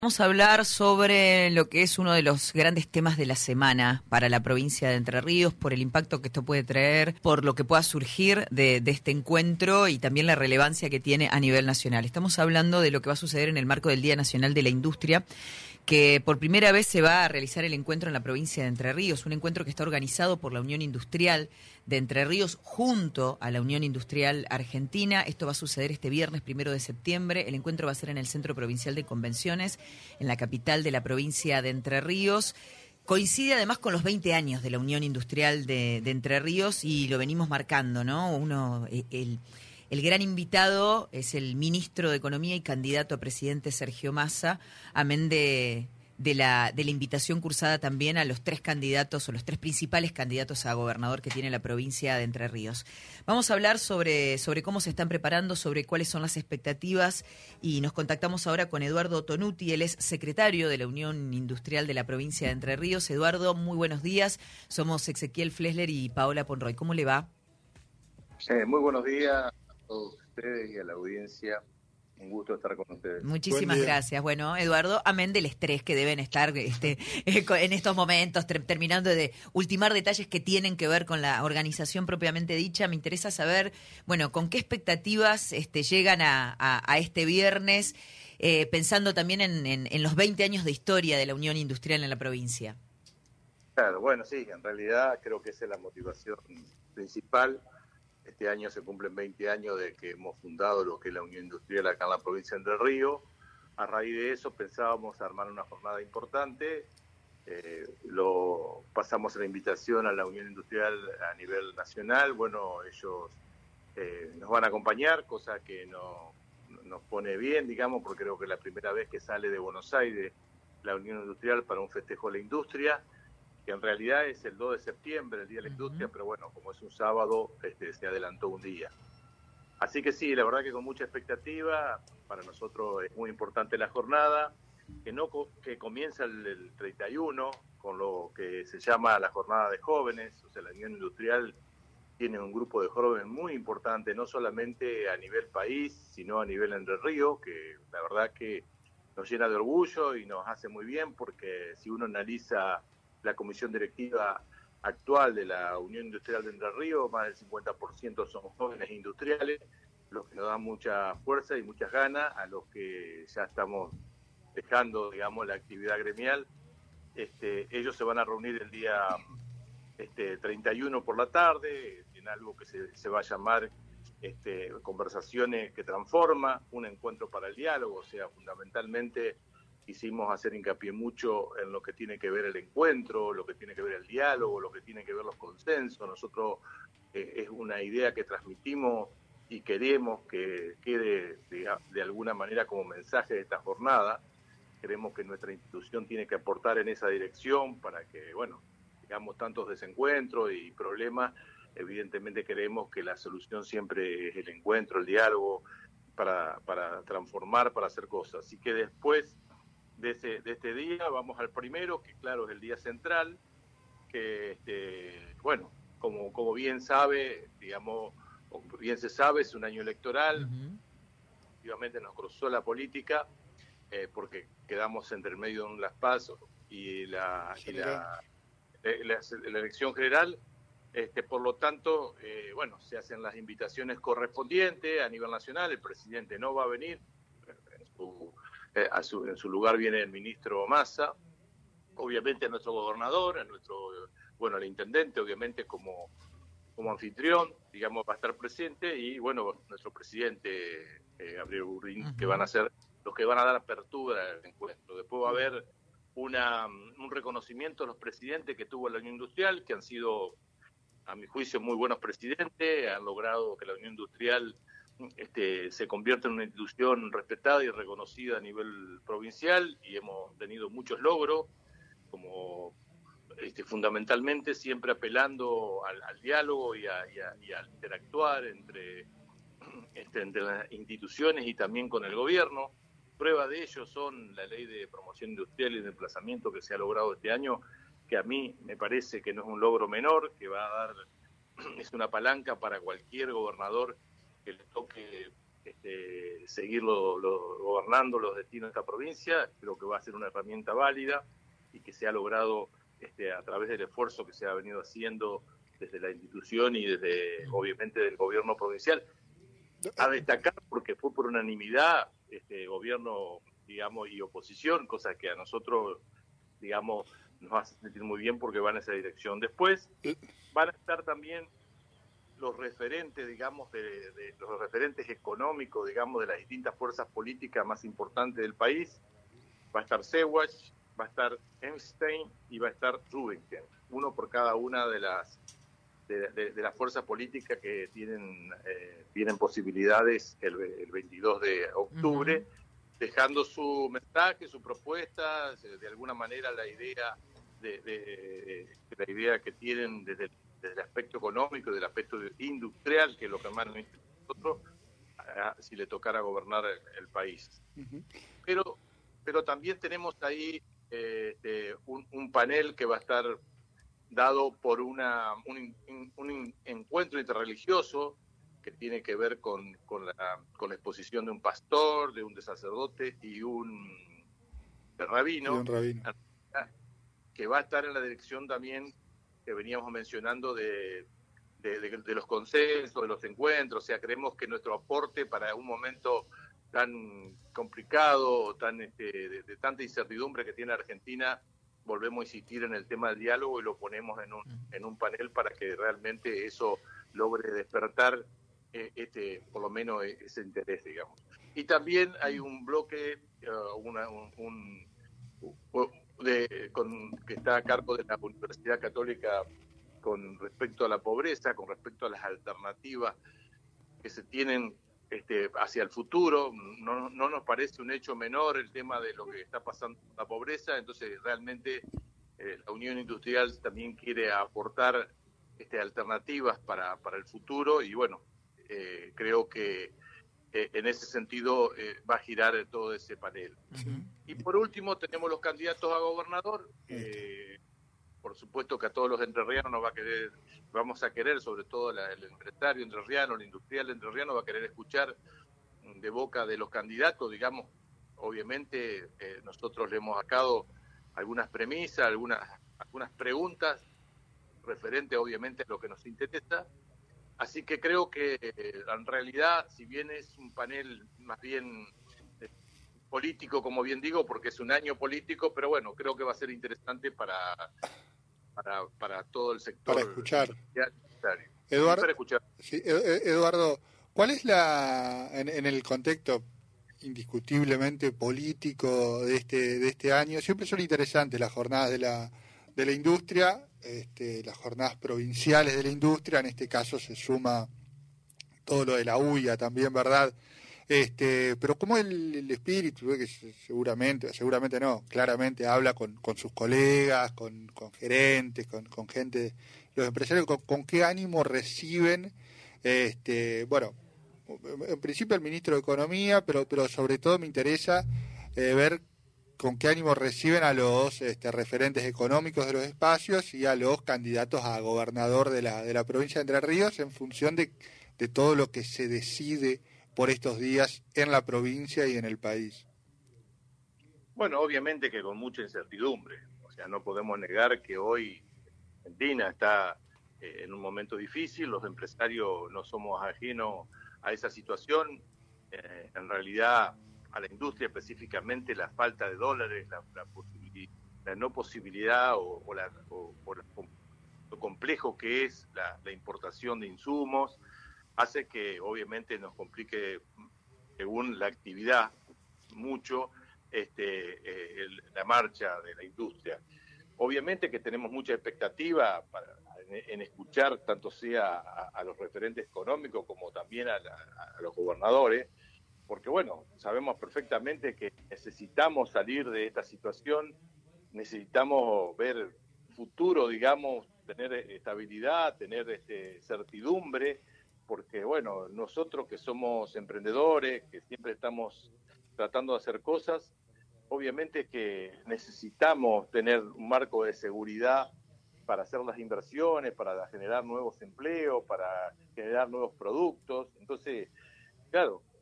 Vamos a hablar sobre lo que es uno de los grandes temas de la semana para la provincia de Entre Ríos, por el impacto que esto puede traer, por lo que pueda surgir de este encuentro y también la relevancia que tiene a nivel nacional. Estamos hablando de lo que va a suceder en el marco del Día Nacional de la Industria, que por primera vez se va a realizar el encuentro en la provincia de Entre Ríos, un encuentro que está organizado por la Unión Industrial de Entre Ríos junto a la Unión Industrial Argentina. Esto va a suceder este viernes 1 de septiembre. El encuentro va a ser en el Centro Provincial de Convenciones, en la capital de la provincia de Entre Ríos. Coincide además con los 20 años de la Unión Industrial de Entre Ríos y lo venimos marcando, ¿no? El gran invitado es el ministro de Economía y candidato a presidente Sergio Massa, amén de la invitación cursada también a los tres candidatos o los tres principales candidatos a gobernador que tiene la provincia de Entre Ríos. Vamos a hablar sobre cómo se están preparando, sobre cuáles son las expectativas y nos contactamos ahora con Eduardo Tonuti, él es secretario de la Unión Industrial de la provincia de Entre Ríos. Eduardo, muy buenos días. Somos Ezequiel Flesler y Paola Ponroy. ¿Cómo le va? Muy buenos días a todos ustedes y a la audiencia. Un gusto estar con ustedes. Muchísimas gracias. Bueno, Eduardo, amén del estrés que deben estar en estos momentos, terminando de ultimar detalles que tienen que ver con la organización propiamente dicha, me interesa saber, bueno, con qué expectativas llegan a este viernes, pensando también en los 20 años de historia de la Unión Industrial en la provincia. Claro, bueno, sí, en realidad creo que esa es la motivación principal. Este año se cumplen 20 años de que hemos fundado lo que es la Unión Industrial acá en la provincia de Entre Ríos. A raíz de eso pensábamos armar una jornada importante. Lo pasamos a la invitación a la Unión Industrial a nivel nacional. Bueno, ellos nos van a acompañar, cosa que nos pone bien, digamos, porque creo que es la primera vez que sale de Buenos Aires la Unión Industrial para un festejo de la industria, que en realidad es el 2 de septiembre, el Día de la Industria, pero bueno, como es un sábado, se adelantó un día. Así que sí, la verdad que con mucha expectativa, para nosotros es muy importante la jornada, que comienza el 31, con lo que se llama la jornada de jóvenes. O sea, la Unión Industrial tiene un grupo de jóvenes muy importante, no solamente a nivel país, sino a nivel Entre Ríos, que la verdad que nos llena de orgullo y nos hace muy bien, porque si uno analiza la comisión directiva actual de la Unión Industrial de Entre Ríos, más del 50% son jóvenes industriales, los que nos dan mucha fuerza y muchas ganas, a los que ya estamos dejando, digamos, la actividad gremial. Ellos se van a reunir el día 31 por la tarde, en algo que se va a llamar Conversaciones que Transforma, un encuentro para el diálogo. O sea, fundamentalmente quisimos hacer hincapié mucho en lo que tiene que ver el encuentro, lo que tiene que ver el diálogo, lo que tiene que ver los consensos. Nosotros es una idea que transmitimos y queremos que quede de alguna manera como mensaje de esta jornada. Creemos que nuestra institución tiene que aportar en esa dirección para que, bueno, digamos, tantos desencuentros y problemas. Evidentemente creemos que la solución siempre es el encuentro, el diálogo, para transformar, para hacer cosas. Así que después de este día vamos al primero, que claro es el día central, que bueno, como bien sabe, digamos, o bien se sabe, es un año electoral. Efectivamente nos cruzó la política, porque quedamos entre el medio de las PASO y la elección general. Por lo tanto, bueno, se hacen las invitaciones correspondientes a nivel nacional. El presidente no va a venir, en su lugar viene el ministro Massa, obviamente a nuestro gobernador, al intendente, obviamente como anfitrión, digamos, va a estar presente, y bueno, nuestro presidente Gabriel Burrín, que van a ser los que van a dar apertura al encuentro. Después va a haber un reconocimiento a los presidentes que tuvo la Unión Industrial, que han sido, a mi juicio, muy buenos presidentes, han logrado que la Unión Industrial se convierte en una institución respetada y reconocida a nivel provincial, y hemos tenido muchos logros, como fundamentalmente siempre apelando al diálogo y al interactuar entre las instituciones y también con el gobierno. Prueba de ello son la ley de promoción industrial y de emplazamiento que se ha logrado este año, que a mí me parece que no es un logro menor, que va a dar, es una palanca para cualquier gobernador que le toque seguirlo gobernando los destinos de esta provincia. Creo que va a ser una herramienta válida y que se ha logrado a través del esfuerzo que se ha venido haciendo desde la institución y desde, obviamente, del gobierno provincial. A destacar porque fue por unanimidad gobierno, digamos, y oposición, cosa que a nosotros, digamos, nos hace sentir muy bien porque van en esa dirección. Después van a estar también los referentes, digamos, de los referentes económicos, digamos, de las distintas fuerzas políticas más importantes del país. Va a estar Sewach, va a estar Einstein y va a estar Rubinstein, uno por cada una de las fuerzas políticas que tienen posibilidades el 22 de octubre, dejando su mensaje, su propuesta, de alguna manera la idea la idea que tienen desde el aspecto económico, del aspecto industrial, que es lo que más nos interesa a nosotros, si le tocara gobernar el país. Pero también tenemos ahí un panel que va a estar dado por un encuentro interreligioso que tiene que ver con la exposición de un pastor, de un sacerdote y un rabino, que va a estar en la dirección también que veníamos mencionando de los consensos, de los encuentros. O sea, creemos que nuestro aporte para un momento tan complicado, de tanta incertidumbre que tiene Argentina, volvemos a insistir en el tema del diálogo y lo ponemos en un panel para que realmente eso logre despertar por lo menos ese interés, digamos. Y también hay un bloque que está a cargo de la Universidad Católica con respecto a la pobreza, con respecto a las alternativas que se tienen hacia el futuro. No nos parece un hecho menor el tema de lo que está pasando con la pobreza. Entonces realmente la Unión Industrial también quiere aportar alternativas para el futuro, y bueno, creo que en ese sentido va a girar todo ese panel. Y por último tenemos los candidatos a gobernador. Por supuesto que a todos los entrerrianos vamos a querer, sobre todo el empresario entrerriano, el industrial entrerriano, va a querer escuchar de boca de los candidatos, digamos. Obviamente nosotros le hemos sacado algunas premisas, algunas preguntas referentes obviamente a lo que nos interesa. Así que creo que en realidad, si bien es un panel más bien político, como bien digo, porque es un año político, pero bueno, creo que va a ser interesante para todo el sector. Para escuchar. Eduardo, para escuchar. Sí, Eduardo, ¿cuál es en el contexto indiscutiblemente político de este año? Siempre son interesantes las jornadas de la industria, las jornadas provinciales de la industria. En este caso se suma todo lo de la UIA también, ¿verdad? Pero como el espíritu, que seguramente no, claramente habla con sus colegas, con gerentes, con gente, los empresarios, con qué ánimo reciben, bueno, en principio el ministro de Economía, pero sobre todo me interesa ver con qué ánimo reciben a los referentes económicos de los espacios y a los candidatos a gobernador de la provincia de Entre Ríos, en función de todo lo que se decide por estos días en la provincia y en el país. Bueno, obviamente que con mucha incertidumbre. O sea, no podemos negar que hoy Argentina está en un momento difícil. Los empresarios no somos ajenos a esa situación. En realidad, a la industria específicamente, la falta de dólares, la no posibilidad o lo complejo que es la importación de insumos, hace que obviamente nos complique, según la actividad, mucho la marcha de la industria. Obviamente que tenemos mucha expectativa en escuchar tanto sea a los referentes económicos como también a los gobernadores, porque bueno, sabemos perfectamente que necesitamos salir de esta situación, necesitamos ver futuro, digamos, tener estabilidad, tener certidumbre, porque bueno, nosotros que somos emprendedores, que siempre estamos tratando de hacer cosas, obviamente que necesitamos tener un marco de seguridad para hacer las inversiones, para generar nuevos empleos, para generar nuevos productos. Entonces, claro,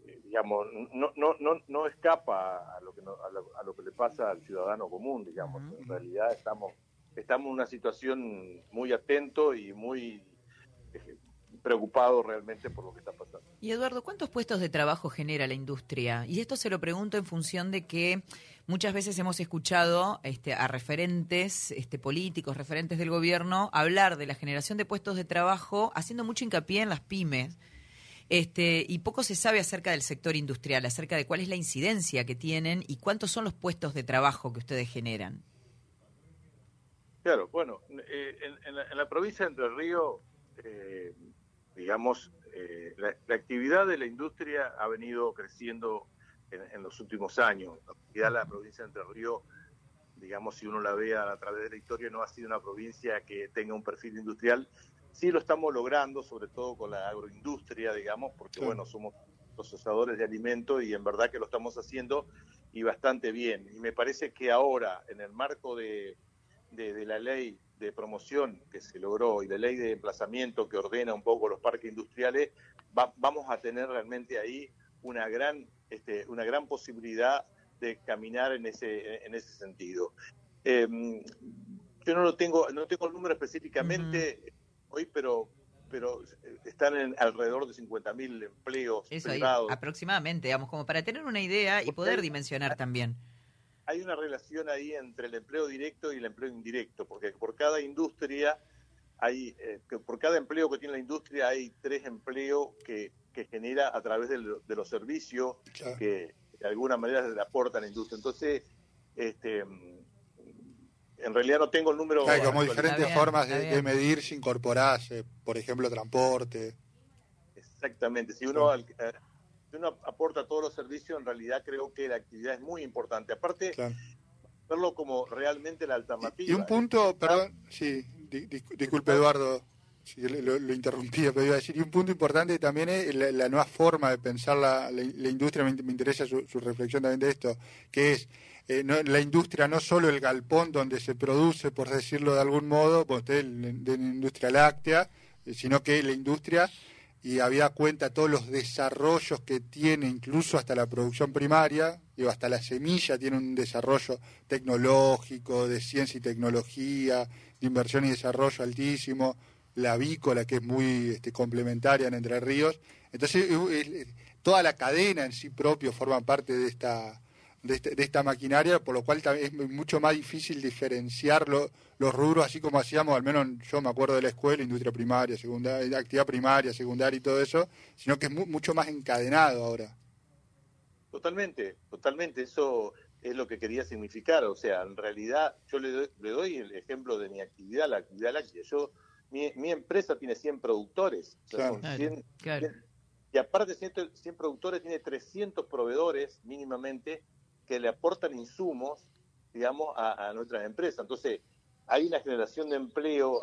digamos, no escapa a lo que a lo que le pasa al ciudadano común, digamos. En realidad estamos en una situación muy atento y muy preocupado realmente por lo que está pasando. Y Eduardo, ¿cuántos puestos de trabajo genera la industria? Y esto se lo pregunto en función de que muchas veces hemos escuchado a referentes políticos, referentes del gobierno, hablar de la generación de puestos de trabajo haciendo mucho hincapié en las pymes. Y poco se sabe acerca del sector industrial, acerca de cuál es la incidencia que tienen y cuántos son los puestos de trabajo que ustedes generan. Claro, bueno, en la provincia de Entre Ríos, digamos, la actividad de la industria ha venido creciendo en los últimos años. En realidad la provincia de Entre Ríos, digamos, si uno la ve a través de la historia, no ha sido una provincia que tenga un perfil industrial. Sí lo estamos logrando, sobre todo con la agroindustria, digamos, porque, bueno, somos procesadores de alimentos y en verdad que lo estamos haciendo y bastante bien. Y me parece que ahora, en el marco de la ley de promoción que se logró y la ley de emplazamiento que ordena un poco los parques industriales, vamos a tener realmente ahí una gran posibilidad de caminar en ese sentido. Yo no tengo el número específicamente hoy, pero están en alrededor de 50.000 empleos privados. Aproximadamente, digamos, como para tener una idea y poder dimensionar también. Hay una relación ahí entre el empleo directo y el empleo indirecto, porque por cada industria por cada empleo que tiene la industria hay 3 empleos que genera a través de los servicios que de alguna manera le aportan a la industria. Entonces, en realidad no tengo el número. Hay como diferentes formas de medirse, incorporarse, por ejemplo, transporte. Exactamente. Si uno aporta todos los servicios, en realidad creo que la actividad es muy importante. Aparte, verlo como realmente la alternativa. Y un punto, perdón, sí, disculpe Eduardo, si lo interrumpía, pero iba a decir, y un punto importante también es la nueva forma de pensar la industria. Me interesa su reflexión también de esto, que es la industria no solo el galpón donde se produce, por decirlo de algún modo, pues usted de la industria láctea, sino que la industria, y había cuenta todos los desarrollos que tiene, incluso hasta la producción primaria, hasta la semilla tiene un desarrollo tecnológico, de ciencia y tecnología, de inversión y desarrollo altísimo, la avícola, que es muy complementaria en Entre Ríos. Entonces, toda la cadena en sí propio forma parte de esta maquinaria, por lo cual es mucho más difícil diferenciar los rubros, así como hacíamos, al menos yo me acuerdo de la escuela, industria primaria, secundaria, actividad primaria, secundaria y todo eso, sino que es mucho más encadenado ahora. Totalmente, eso es lo que quería significar. O sea, en realidad yo le doy el ejemplo de mi actividad, la actividad láctea. Mi empresa tiene 100 productores, o sea, son 100, y aparte de 100 productores, tiene 300 proveedores mínimamente que le aportan insumos, digamos, a nuestras empresas. Entonces, hay una generación de empleo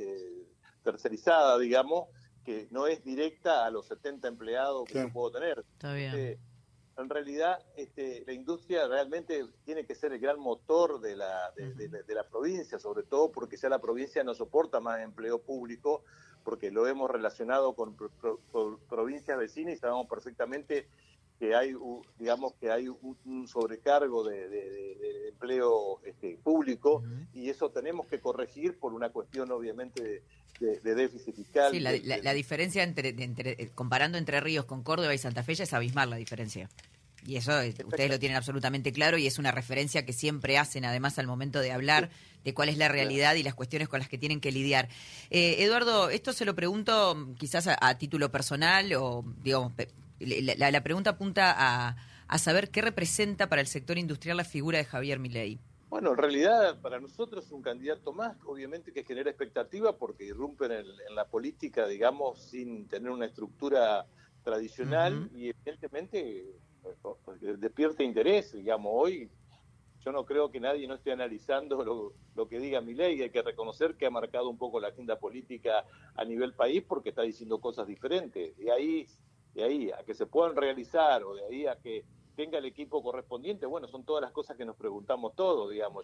tercerizada, digamos, que no es directa a los 70 empleados que yo puedo tener. Está bien. En realidad, la industria realmente tiene que ser el gran motor de la provincia, sobre todo porque ya la provincia no soporta más empleo público, porque lo hemos relacionado con provincias vecinas y sabemos perfectamente que hay, digamos, que hay un sobrecargo de empleo público, y eso tenemos que corregir por una cuestión, obviamente, de déficit fiscal. Sí, la diferencia comparando Entre Ríos con Córdoba y Santa Fe ya es abismal la diferencia. Y eso ustedes lo tienen absolutamente claro y es una referencia que siempre hacen, además, al momento de hablar de cuál es la realidad y las cuestiones con las que tienen que lidiar. Eduardo, esto se lo pregunto quizás a título personal o, digamos, la pregunta apunta a saber qué representa para el sector industrial la figura de Javier Milei. Bueno, en realidad para nosotros es un candidato más, obviamente que genera expectativa porque irrumpe en la política, digamos, sin tener una estructura tradicional y evidentemente despierta interés, digamos. Hoy yo no creo que nadie no esté analizando lo que diga Milei. Hay que reconocer que ha marcado un poco la agenda política a nivel país porque está diciendo cosas diferentes. De ahí a que se puedan realizar o de ahí a que tenga el equipo correspondiente, bueno, son todas las cosas que nos preguntamos todos, digamos.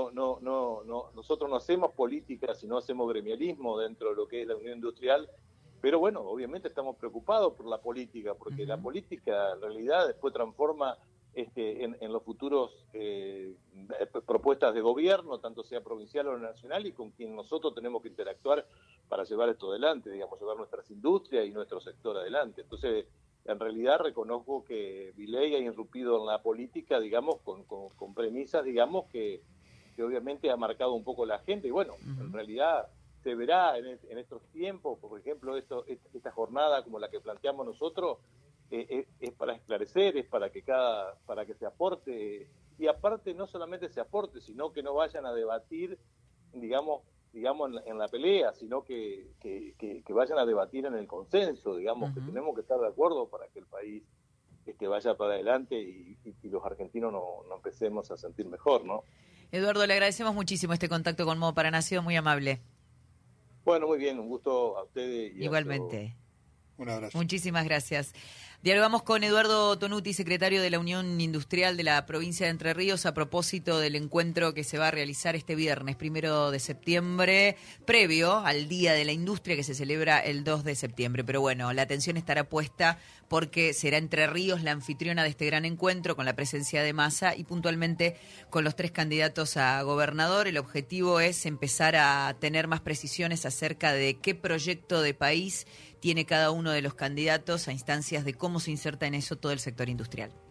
Nosotros no hacemos política, sino hacemos gremialismo dentro de lo que es la Unión Industrial, Pero bueno, obviamente estamos preocupados por la política, porque la política en realidad después transforma en los futuros propuestas de gobierno, tanto sea provincial o nacional, y con quien nosotros tenemos que interactuar para llevar esto adelante, digamos, llevar nuestras industrias y nuestro sector adelante. Entonces, en realidad reconozco que Milei ha irrumpido en la política, digamos, con premisas, digamos, que obviamente ha marcado un poco la gente, y bueno, en realidad se verá en estos tiempos, por ejemplo, esta jornada como la que planteamos nosotros, es para esclarecer, es para que se aporte, y aparte no solamente se aporte, sino que no vayan a debatir, digamos en la pelea, sino que vayan a debatir en el consenso, digamos, que tenemos que estar de acuerdo para que el país vaya para adelante y los argentinos no empecemos a sentir mejor, ¿no? Eduardo, le agradecemos muchísimo este contacto con Modo Paraná, ha sido muy amable. Bueno, muy bien, un gusto a ustedes. Igualmente. Un abrazo. Muchísimas gracias. Dialogamos con Eduardo Tonuti, secretario de la Unión Industrial de la provincia de Entre Ríos, a propósito del encuentro que se va a realizar este viernes, 1 de septiembre, previo al Día de la Industria que se celebra el 2 de septiembre. Pero bueno, la atención estará puesta porque será Entre Ríos la anfitriona de este gran encuentro, con la presencia de Massa y puntualmente con los 3 candidatos a gobernador. El objetivo es empezar a tener más precisiones acerca de qué proyecto de país tiene cada uno de los candidatos a instancias de cómo se inserta en eso todo el sector industrial.